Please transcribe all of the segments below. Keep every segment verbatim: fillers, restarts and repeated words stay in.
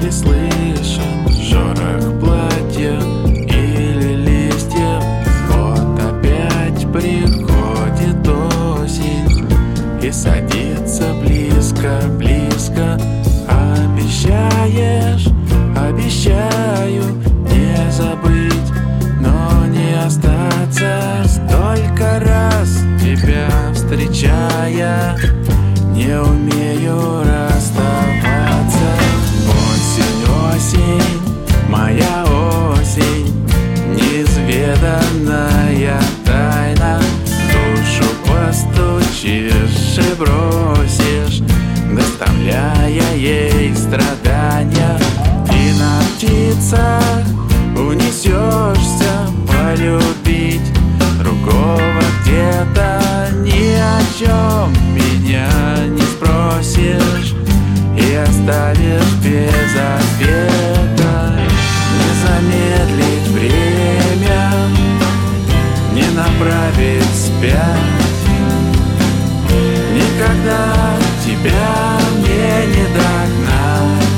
ли слышен шорох платья или листьев? Вот опять приходит осень и садится близко, близко. Обещаешь, обещаю не забыть, но не остаться. Столько раз тебя встречая, не умею расставаться. Осень, осень, моя осень, неизведанная тайна. Душу постучишь и бросишь, доставляя ей страдания. И на птицах унесешься полюбить другого где-то. Ни о чем меня не спросишь и оставишь без ответа. Не замедлить время, не направить вспять. Никогда тебя мне не догнать.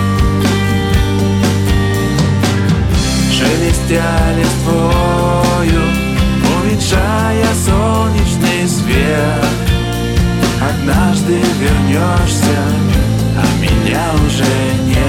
Шелестя листвою, уменьшая солнечный свет, однажды вернешься, а меня уже нет.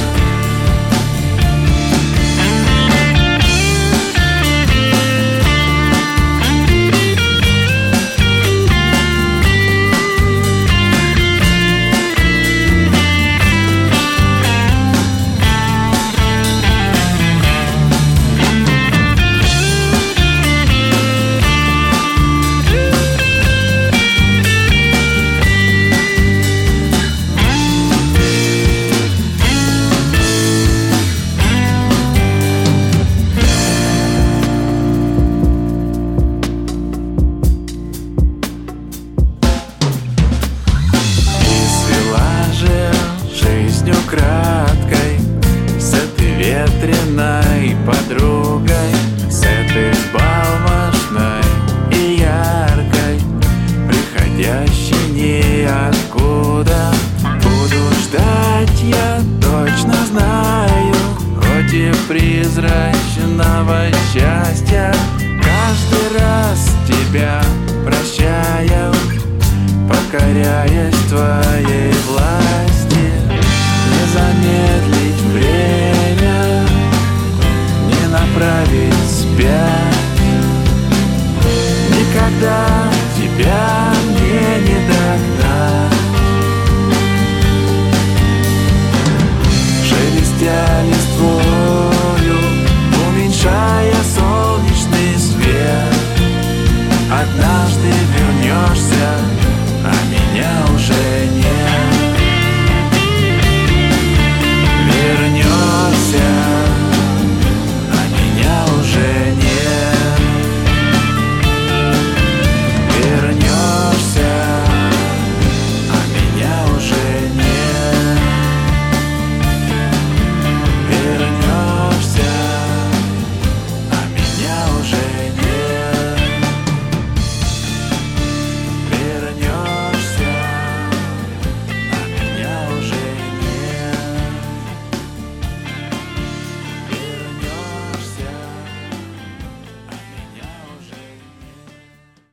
Краткой, с этой ветреной подругой, с этой взбалмошной и яркой, приходящей ниоткуда. Буду ждать, я точно знаю, хоть и призрачного счастья. Каждый раз тебя прощаю, покоряясь твоей